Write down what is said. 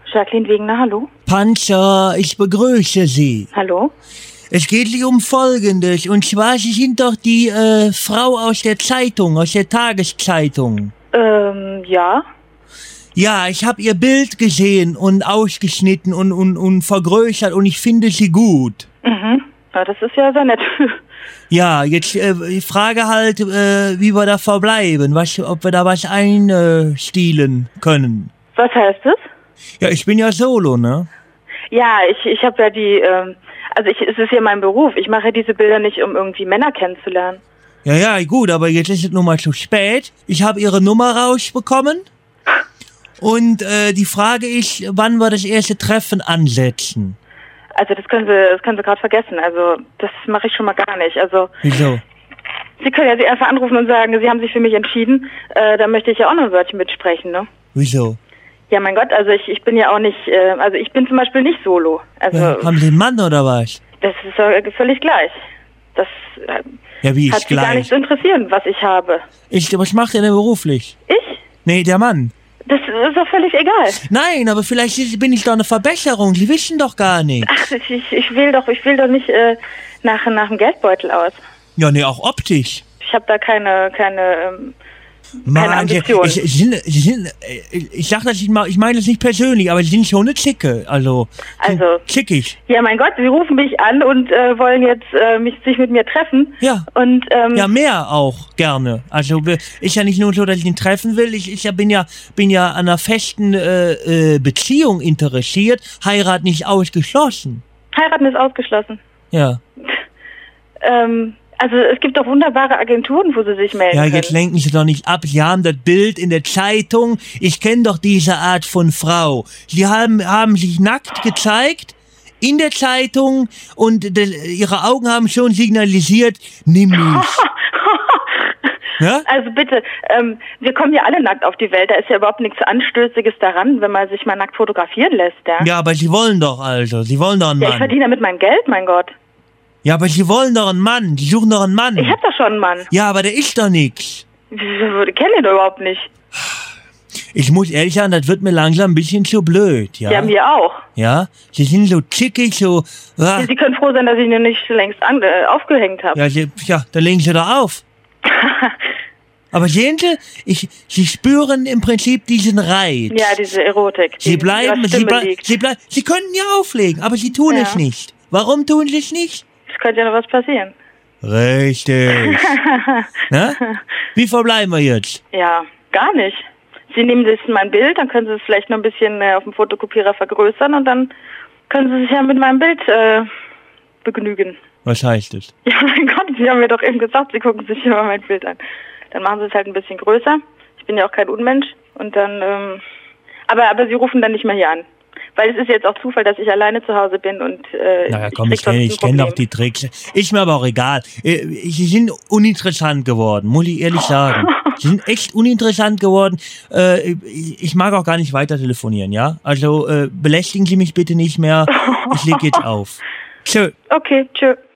Jacqueline Wegener, hallo. Panzer, ich begrüße Sie. Hallo. Es geht sich um Folgendes. Und zwar, Sie sind doch die Frau aus der Zeitung, aus der Tageszeitung. Ja. Ja, ich habe Ihr Bild gesehen und ausgeschnitten und vergrößert und ich finde Sie gut. Mhm. Ja, das ist ja sehr nett. Ja, jetzt ich frage halt, wie wir da verbleiben, ob wir da was einstielen können. Was heißt das? Ja, ich bin ja solo, ne? Ja, ich habe ja die, es ist ja mein Beruf. Ich mache diese Bilder nicht, um irgendwie Männer kennenzulernen. Ja, gut, aber jetzt ist es nun mal zu spät. Ich habe Ihre Nummer rausbekommen. Und die Frage ist, wann wir das erste Treffen ansetzen. Also das können Sie gerade vergessen. Also das mache ich schon mal gar nicht. Also Wieso? Sie können ja Sie einfach anrufen und sagen, Sie haben sich für mich entschieden. Da möchte ich ja auch noch ein Wörtchen mitsprechen, ne? Wieso? Ja, mein Gott, also ich bin ja auch nicht, ich bin zum Beispiel nicht solo. Also haben Sie einen Mann oder was? das ist ja völlig gleich. Das Ja, wie hat ist Sie gar nicht gleich? zu interessieren, was ich habe. Was macht er denn beruflich? Ich? Nee, der Mann. Das ist doch völlig egal. Nein, aber vielleicht bin ich doch eine Verbesserung. Sie wissen doch gar nicht. Ach, ich will doch nicht nach dem Geldbeutel aus. Ja, nee, auch optisch. Ich habe da keine Mann, Ambition. ich sag das nicht mal, ich meine das nicht persönlich, aber Sie sind schon eine Zicke, also zickig. Ja, mein Gott, Sie rufen mich an und wollen jetzt sich mit mir treffen. Ja. Und Ja, mehr auch gerne. Also ist ja nicht nur so, dass ich ihn treffen will. Ich bin ja an einer festen Beziehung interessiert. Heirat nicht ausgeschlossen. Heiraten ist ausgeschlossen. Ja. Also es gibt doch wunderbare Agenturen, wo Sie sich melden Ja, können. jetzt lenken Sie doch nicht ab. Sie haben das Bild in der Zeitung. Ich kenne doch diese Art von Frau. Sie haben sich nackt gezeigt in der Zeitung und Ihre Augen haben schon signalisiert, nimm mich. Ja? Also bitte, wir kommen ja alle nackt auf die Welt. Da ist ja überhaupt nichts Anstößiges daran, wenn man sich mal nackt fotografieren lässt, ja? Ja, aber Sie wollen doch Sie wollen doch einen Ja, Mann. ich verdiene damit mein Geld, mein Gott. Ja, aber Sie wollen doch einen Mann. Sie suchen doch einen Mann. Ich hab doch schon einen Mann. Ja, aber der ist doch nix. Ich kenne ihn doch überhaupt nicht. Ich muss ehrlich sagen, das wird mir langsam ein bisschen zu blöd, ja? Ja, mir auch. Ja? Sie sind so zickig, so... Sie können froh sein, dass ich ihn nicht längst aufgehängt habe. Ja, dann legen Sie doch auf. Aber sehen Sie, Sie spüren im Prinzip diesen Reiz. Ja, diese Erotik. Sie können ja auflegen, aber Sie tun Ja. es nicht. Warum tun Sie es nicht? Es könnte ja noch was passieren. Richtig. Na? Wie verbleiben wir jetzt? Ja, gar nicht. Sie nehmen das mein Bild, dann können Sie es vielleicht noch ein bisschen auf dem Fotokopierer vergrößern und dann können Sie sich ja mit meinem Bild begnügen. Was heißt das? Ja, mein Gott, Sie haben mir doch eben gesagt, Sie gucken sich immer mein Bild an. Dann machen Sie es halt ein bisschen größer. Ich bin ja auch kein Unmensch. Und dann, aber Sie rufen dann nicht mehr hier an. Weil es ist jetzt auch Zufall, dass ich alleine zu Hause bin und Naja, komm, ich kenne doch die Tricks. Ist mir aber auch egal. Sie sind uninteressant geworden, muss ich ehrlich sagen. Sie sind echt uninteressant geworden. Ich mag auch gar nicht weiter telefonieren, ja? Also belästigen Sie mich bitte nicht mehr. Ich leg jetzt auf. Tschö. Okay, tschö.